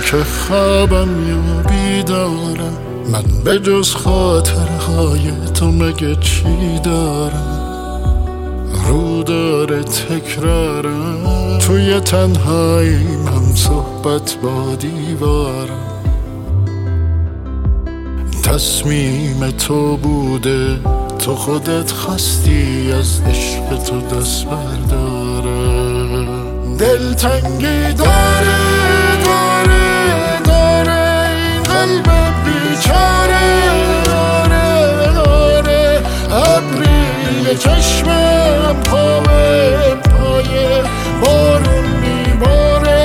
که خوابم یا بیدارم، من به جز خاطرهای تو مگه چی دارم؟ رو داره تکرارم، توی تنهاییم هم صحبت با دیوارم. تصمیم تو بوده، تو خودت خواستی از عشق تو دست برداره. دلتنگی داره این قلب بیچاره. آره ابری چشمم پای بارون میباره.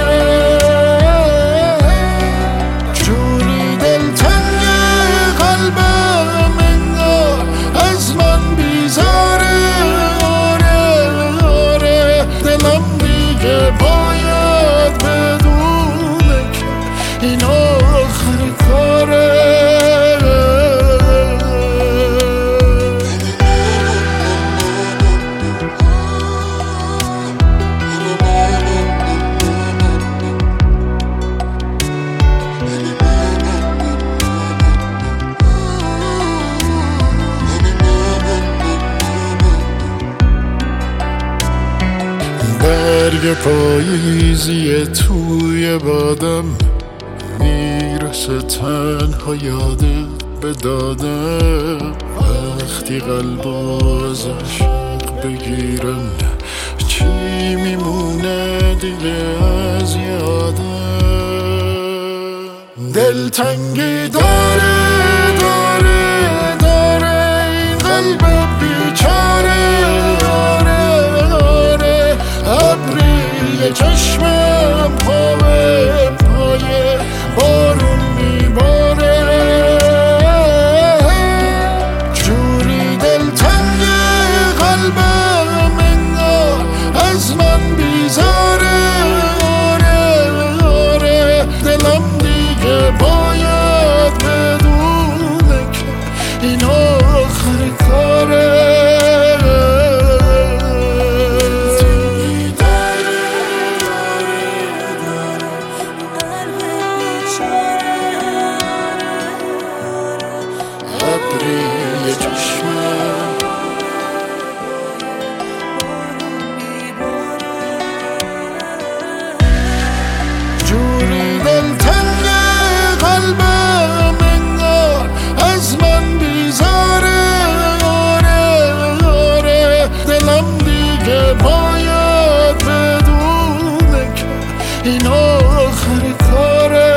جوری دلتنگ قلبم انگار از من بیزاره. آره دلم دیگه باید بدونه که این آخر کاره. برگ پاییزی توی بادم میرسه تنها یادت به دادم. وقتی قلب از عشق بگیرم چی میمونه دیگه از یادم؟ دلتنگی داره این قلب بیچاره. ابری چشمم پای بارون میباره. جوری دلتنگ قلبم انگار از من بیزاره. آره دلم دیگه باید بدونه که این آخر کاره. ابری چشمم جوری دلتنگ قلبم انگار از من بیزاره. آره دلم دیگه باید بدونه که این آخر کاره.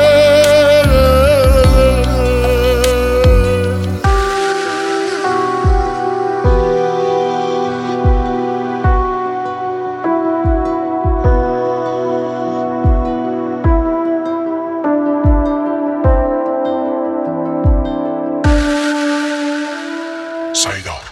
Saydar.